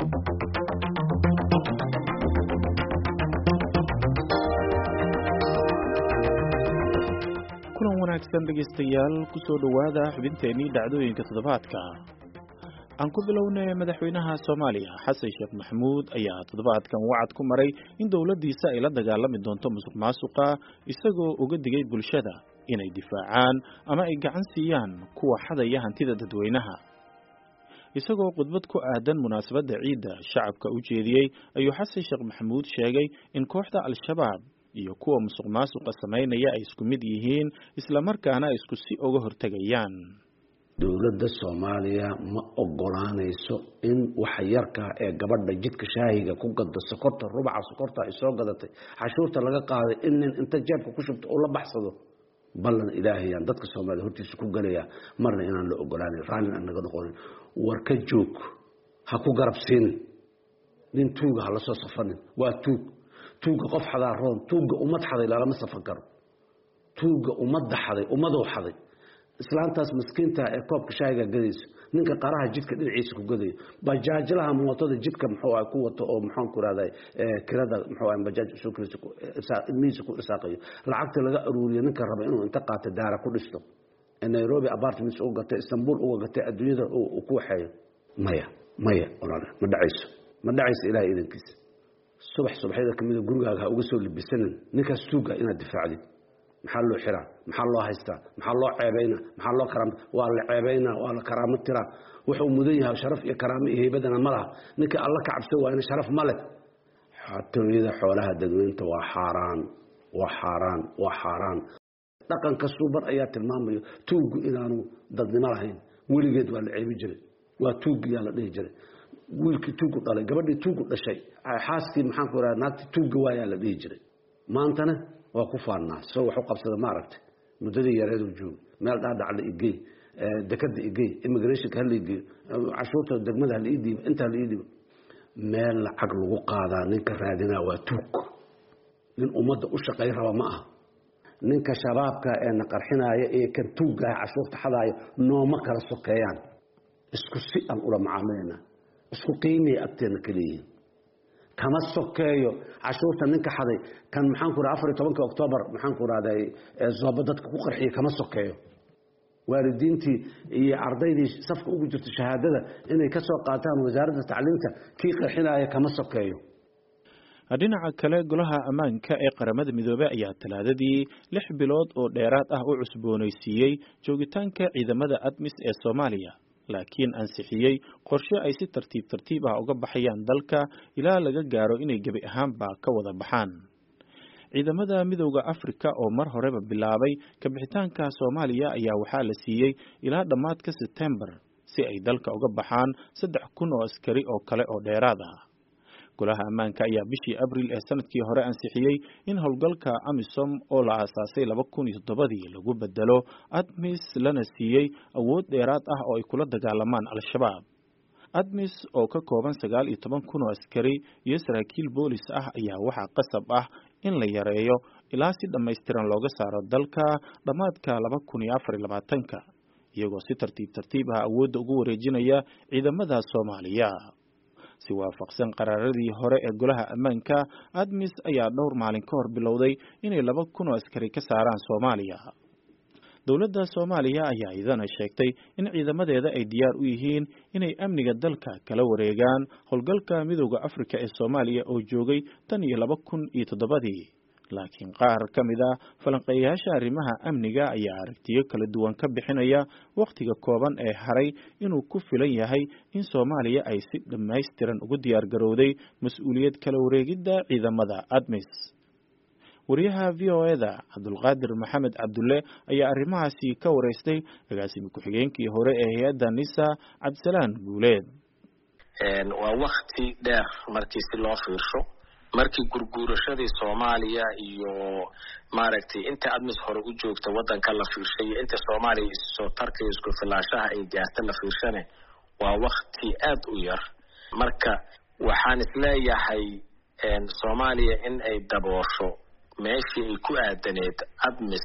kulan wanaagsan dhegeystayaal ku soo dhawaada xubinteennii dhacdooyinka toddobaadka aan ku bilownay madaxweynaha Soomaaliya Xasan Sheekh Maxamuud ayaa toddobaadkan wacad ku maray in dawladdiisa ay la dagaalami doonto musuqmaasuqa isagoo uga digay bulshada inay difaacaan ama ay gacan siiyaan kuwa xadaya hantida dadweynaha isagoo khudbad ku aadan munaasabadda ciidda shacabka u jeediyey ayuu Xasan Sheekh Maxamuud sheegay in kooxda al-shabaab iyo kuwa musuqmaasuqa sameynaya ay isku mid yihiin isla markaana isku si uga hortagayaan dawladda Soomaaliya ma ogolaanayso in wax yarka ee gabadha jidka shaahiga ku gado sokorta rubaca sokorta ay soo gadatay cashuurta laga qaaday in inta jeebka ku shubto oo la baxsado ballan ilaahayaan dadka Soomaaliya hortiisa ku galaya marna inaan la ogolaanin raalin aan naga noqonin war ka joog ha ku garabsiin nin tuuga la soo safanin waa tuuga qof xadaaroon tuuga ummad xaday lama safan karo tuuga ummadda xaday ummadoo xaday islaantaas miskiinta ee koobka shaahiga gadayso ninka qaraha jidka dhinaciisa ku gaday bajaajlaha mootada jidka muxuu ay ku wato oo maxaan ku raaday kirada muxuu ay bajaaj soo kirayso ilmihiisa ku isaaqayo lacagta laga aruuriyo ninka raba inuu inta qaato daara ku dhisto Nairobi apartments oo gatay Istanbul oo gatay adduunyada oo ku waxay maya walaal ma dhacayso ilaahay idinkiisa subaxda kamid gurigaaga uga soo libisanin ninkaas tuuga inaad difaacdid maxaa loo xiraa maxaa loo haystaa maxaa loo ceebayna maxaa loo karaam waa la ceebayna waa la karaamo tira wuxuu mudan yahay sharaf iyo karaamo iyo heybadana malaha ninka Allah ka cabso waa in sharaf male xatooyada xoolaha dadweynta waa xaraan dhaqanka suuban ayaa tilmaamayo tuugu inaanu dadnimo lahayn weligeed waa la ceebi jiray waa tuugiyaa la dhihi jiray wiilkii tuugu dhalay gabadhii tuugu dhashay xaaskii maxaan ku raad naagti tuuga waayaa la dhihi jiray maantana waa ku faanaa soo wax u qabsada ma aragtay muddadii yareed uu joog meel dhaadhac la igey dekada igey immigration ka la igey cashuurta degmada la idiib inta la idiib meel lacag lagu qaadaa ninka raadina waa tuug nin ummadda u shaqeey raba ma aha ninka shabaabka ee qarxinaya ee kan tuuga cashuurta xadaayo nooma kala sokeeyaan isku si aan ula macaamilna isku qiimay agteena kaliya kama sokeeyo cashuurta ninka xaday kan maxaan ku raad 14 October maxaan ku raaday zooba dadka ku qarxiyay kama sokeeyo waalidiintii iyo ardaydii safka ugu jirta shahaadada inay ka soo qaataan wasaaradda tacliinta kii qarxinaya kama sokeeyo dhinaca kale golaha ammaanka ee qaramada midoobay ayaa talaadadii 6 bilood oo dheeraad ah u cusboonaysiiyay joogitaanka ciidamada ATMIS ee Soomaaliya laakiin ansixiyay qorshe ay si tartiib ah uga baxayaan dalka ilaa laga gaaro inay gabi ahaanba ka wada baxaan ciidamada midowga Afrika oo mar horeba bilaabay ka bixitaanka Soomaaliya ayaa waxaa la siiyay ilaa dhamaadka September si ay dalka uga baxaan 3,000 oo askari oo kale oo dheeraad ah golaha ammaanka ayaa bishii Abriil ee sanadkii hore ansixiyay in howlgalka AMISOM oo la aasaasay 2007 lagu bedelo ATMIS lana siiyay awood dheeraad ah oo ay kula dagaalamaan al-shabaab ATMIS oo ka kooban 19,000 oo askari iyo saraakiil boolis ah ayaa waxa qasab ah in la yareeyo ilaa si dhameystiran looga saaro dalka dhamaadka 2024 iyagoo si tartiib ah awoodda ugu wareejinaya ciidamada Soomaaliya si waafaqsan qaraaradii hore ee golaha ammaanka ATMIS ayaa dhowr maalin ka hor bilowday inay 2,000 oo askari ka saaraan Soomaaliya dawladda Soomaaliya ayaa idana sheegtay in ciidamadeeda ay diyaar u yihiin inay amniga dalka kala wareegaan howlgalka midowga Afrika ee Soomaaliya oo joogay tan iyo 2007 laakiin qaar kamid ah falanqeeyaasha arrimaha amniga ayaa aragtiyo kala duwan ka bixinaya waqtiga kooban ee haray inuu ku filan yahay in Soomaaliya ay si dhameystiran ugu diyaar garowday mas'uuliyad kala wareegidda ciidamada ATMIS wariyaha VOA-da Cabdulqaadir Maxamed Cabdulle ayaa arrimahaasi ka wareystay agaasimi ku-xigeenkii hore ee hay'adda NISA Cabdisalaan Guuleed waa waqti dheer markii si loo fiirsho markii gurguurashadii Soomaaliya iyo maaragtay inta ATMIS hore u joogta wadanka la fiirshay inta Soomaaliya soo tarkay isku filaashaha ay gaartay la fiirshane waa waqti aad u yar marka waxaan isleeyahay Soomaaliya in ay daboosho meeshii ay ku aadaneed ATMIS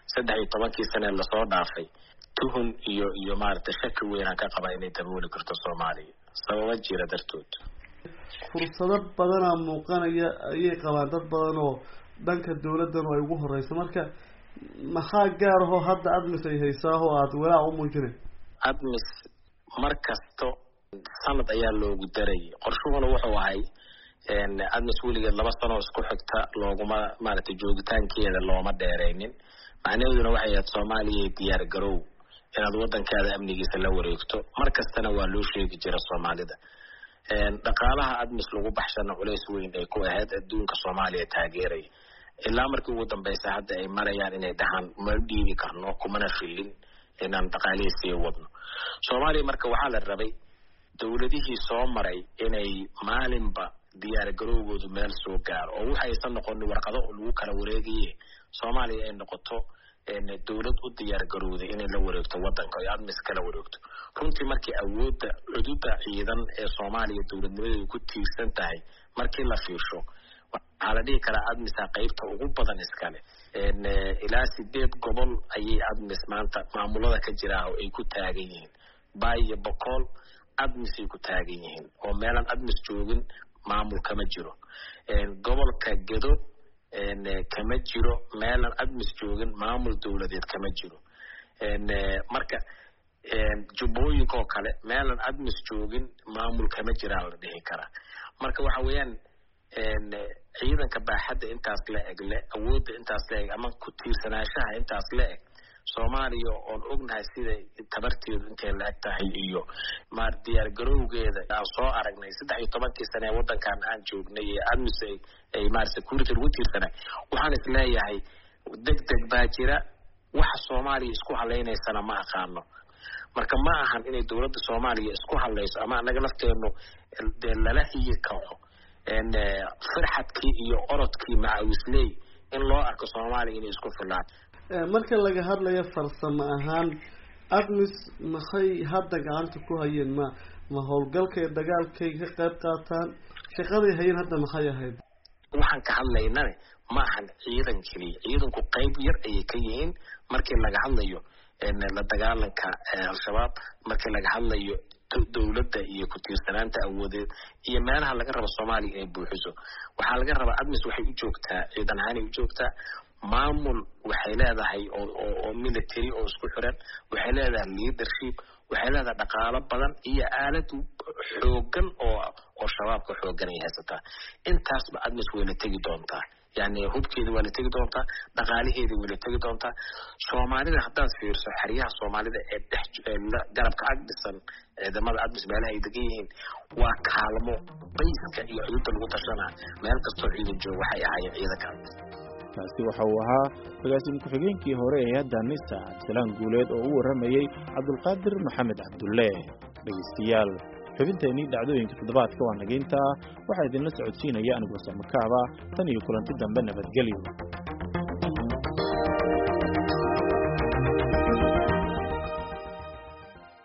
13 sano la soo dhaafay tuhun iyo maaragtay shaki weyn ka qaba inay dabooli karto Soomaaliya sabab jira dartood fursado badana muuqanaya ayay qabaan dad badan oo dhanka dawladdan ay ugu horeyso marka maxaa gaar ah oo hadda ADMIS ay haysaa oo aad walaac u muujinay ADMIS markasto sanad ayaa loogu daray qorshuhuna wuxuu ahay ADMIS weligeed 2 sano isku xigta looguma maaragtay joogitaankeeda looma dheereynin macnaheeduna waxay ahayd Soomaaliya diyaar garow inaad wadankaada amnigiisa la wareegto markastana waa loo sheegi jiray Soomaalida dhaqaalaha ADMIS lagu baxshana culays weyn ay ku ahayd adduunka Soomaaliya taageeray ilaa markii ugu dambeysay hadda ay marayaan inay dhahan ma dhiibi karno kumana filin inaan dhaqaalihiisa wadno Soomaaliya marka waxaa la rabay dawladihii soo maray inay maalinba diyaar garowgoodu meel soo gaaro oo waxaysan noqon warqado lagu kala wareegaye Soomaaliya ay noqoto dawlad u diyaar garowday inay la wareegto wadanka ay ADMIS kala wareegto runtii markii awoodda xuduudda ciidan ee Soomaaliya dawladnimadeedu ku tiirsan tahay markii la fiirsho waxaa la dhihi karaa ADMIS qaybta ugu badan iskale ilaa 8 gobol ayay ADMIS maanta maamulada ka jira oo ay ku taagan yihiin Bay iyo Boqol ADMIS ay ku taagan yihiin oo meelan ADMIS joogin maamul kama jiro gobolka Gedo kama jiro meelan ADMIS joogin maamul dawladeed kama jiro marka jubbooyinka oo kale meelan ADMIS joogin maamul kama jira la dhihi karaa marka waxa weeyaan ciidanka baaxadda intaas la eg awoodda intaas la eg ama ku tiirsanaanshaha intaas la eg Soomaaliya oo ognahay sida tabarteedu intay la eg tahay iyo maar diyaar garowgeeda aan soo aragnay 13 sano ee wadankan aan joognay ee ADMIS ay maar security ugu tiirsanay waxaan isleeyahay degdeg baa jira waxa Soomaaliya isku haleynaysan ma aqaano marka ma ahan inay dawladda Soomaaliya isku haleyso ama anaga lafteenu lala hiyay kaco farxadkii iyo orodkii macaawisley in loo arko Soomaaliya inay isku filaan marka laga hadlayo farsamo ahaan ADMIS maxay hadda gacanta ku hayeen ma howlgalka ee dagaalkay ka qayb qaataan shaqadii hayeen hadda maxay ahayd waxaan ka hadlaynaa ma ahan ciidan kaliya ciidanku qayb yar ay ka yihiin markii laga hadlayo la dagaalanka al-shabaab markii laga hadlayo dawladda iyo ku tiirsanaanta awoodeed iyo meelaha laga rabo Soomaaliya ay buuxiso waxaa laga rabaa ADMIS waxay u joogtaa ciidan ahaan u joogtaa maamul waxay leedahay oo military oo isku xiran waxay leedahay leadership waxay leedahay dhaqaale badan iyo aalad xoogan oo shabaabka xoogan ay haysataa intaasba ADMIS way la tagi doontaa yani hubkeedu waa la tagi doontaa dhaqaalaheedu waa la tagi doontaa Soomaalida haddaad fiirso xariyaha Soomaalida ee garabka agdisan ciidamada ADMIS meelaha ay degan yihiin waa kaalmo bayska iyo xuduudda lagu tashanaa meel kastoo ciidan jooga waxay ahaayeen ciidanka kaasi waxa uu ahaa agaasime ku-xigeenkii hore ee hay'adda NISA Abdisalaan Guuleed oo u waramayay Cabdulqaadir Maxamed Cabdulle dhageystayaal xubinteennii dhacdooyinka toddobaadka waa nageynta waxaa idinla socodsiinaya anigoo Samakaaba tan iyo kulanti dambe nabadgelyo